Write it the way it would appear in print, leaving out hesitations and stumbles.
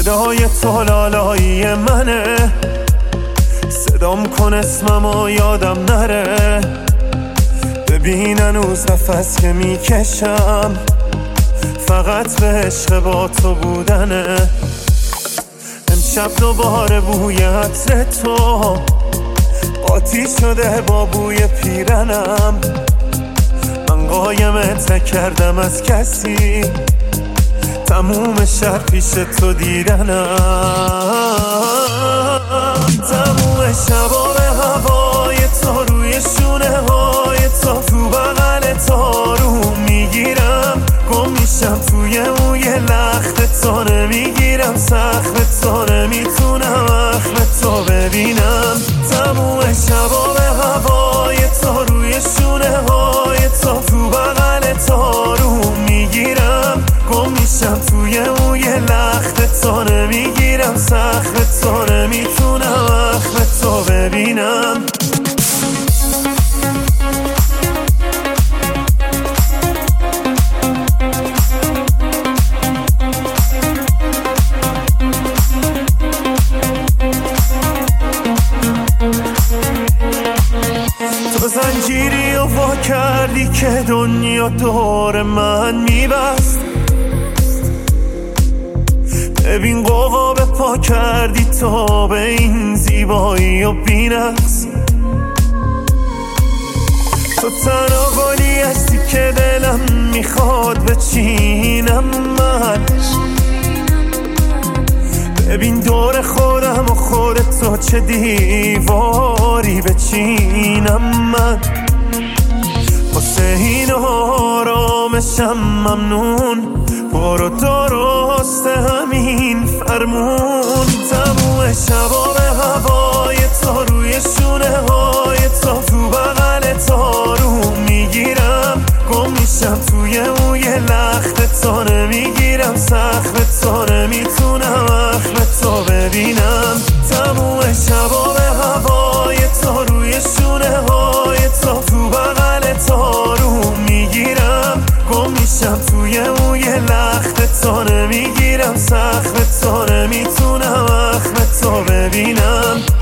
صدای تو لالایی منه، صدام کن اسممو یادم نره. ببین هنوز نفس که میکشم فقط به عشق با تو بودنه. امشب دوباره بوی عطر تو قاطی شده با بوی پیرنم. من قایمت نکردم از کسی، تموم شب پیش تو دیدنم. تموم شبا به هوای تو، روی شونه های تو بغل تو رو میگیرم. گم میشم توی موی لخت تو، نمیگیرم سخت تو، نمیتونم اخم تو ببینم. تموم شبا به هوای تو، روی شونه های تو بغل تو رو میگیرم. گم میشم توی موی لخت تو، نمیگیرم سخت تو، نمیتونم اخم تو ببینم. تو زنجیری و وا کردی که دنیا دور من میبست. ببین قوقا به پا کردی تو به این زیبایی و بی‌نقص. تو تنها گلی هستی که دلم میخواد بچینم من. ببین دور خودم و خودتو چه دیواری بچینم من. واسه این آرامشم ممنون، برو درست همین فرمون. تموم شبا به هوای تو، روی شونه های تو بغل تو رو میگیرم. گم میشم توی موی لخت تو، نمیگیرم سخت تو، نمیتونم اخم تو ببینم. تموم شبا به هوای تو، روی شونه های تو بغل تو رو میگیرم. گم میشم توی موی لخت تو، نمیگیرم سخت تو، نمیتونم اخم تو ببینم.